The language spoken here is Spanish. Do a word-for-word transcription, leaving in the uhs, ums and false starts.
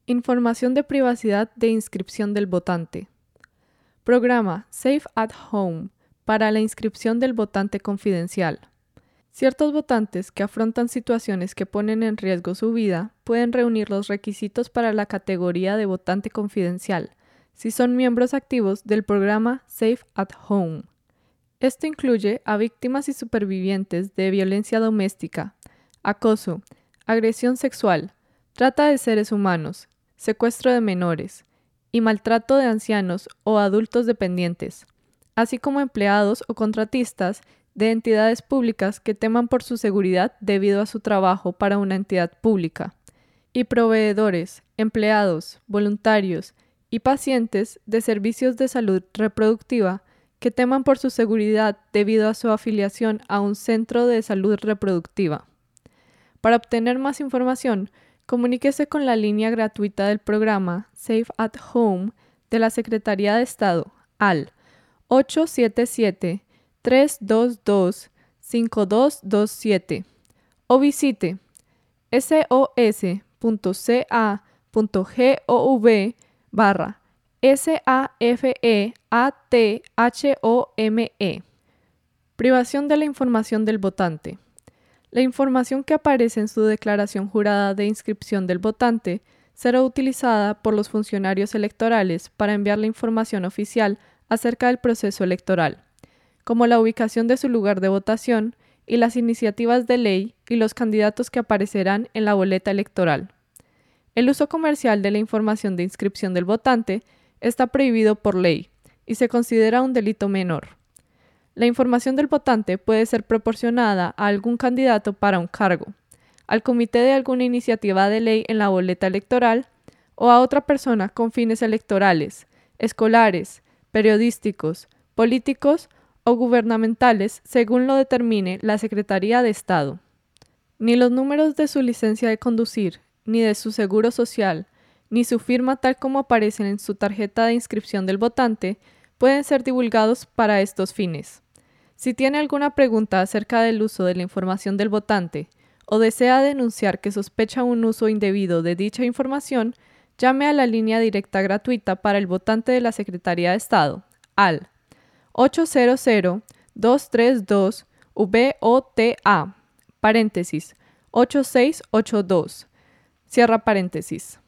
Información de privacidad de inscripción del votante. Programa Safe at Home para la inscripción del votante confidencial. Ciertos votantes que afrontan situaciones que ponen en riesgo su vida pueden reunir los requisitos para la categoría de votante confidencial si son miembros activos del programa Safe at Home. Esto incluye a víctimas y supervivientes de violencia doméstica, acoso, agresión sexual, trata de seres humanos, secuestro de menores y maltrato de ancianos o adultos dependientes, así como empleados o contratistas de entidades públicas que teman por su seguridad debido a su trabajo para una entidad pública, y proveedores, empleados, voluntarios y pacientes de servicios de salud reproductiva que teman por su seguridad debido a su afiliación a un centro de salud reproductiva. Para obtener más información, comuníquese con la línea gratuita del programa Safe at Home de la Secretaría de Estado al ocho siete siete, tres dos dos, cinco dos dos siete o visite sos.ca.gov barra S-A-F-E-A-T-H-O-M-E. Privación de la información del votante. La información que aparece en su declaración jurada de inscripción del votante será utilizada por los funcionarios electorales para enviar la información oficial acerca del proceso electoral, como la ubicación de su lugar de votación y las iniciativas de ley y los candidatos que aparecerán en la boleta electoral. El uso comercial de la información de inscripción del votante está prohibido por ley y se considera un delito menor. La información del votante puede ser proporcionada a algún candidato para un cargo, al comité de alguna iniciativa de ley en la boleta electoral o a otra persona con fines electorales, escolares, periodísticos, políticos o gubernamentales según lo determine la Secretaría de Estado. Ni los números de su licencia de conducir, ni de su seguro social, ni su firma tal como aparecen en su tarjeta de inscripción del votante pueden ser divulgados para estos fines. Si tiene alguna pregunta acerca del uso de la información del votante o desea denunciar que sospecha un uso indebido de dicha información, llame a la línea directa gratuita para el votante de la Secretaría de Estado al ocho cero cero, dos tres dos, V O T A, paréntesis, ocho seis ocho dos, cierra paréntesis.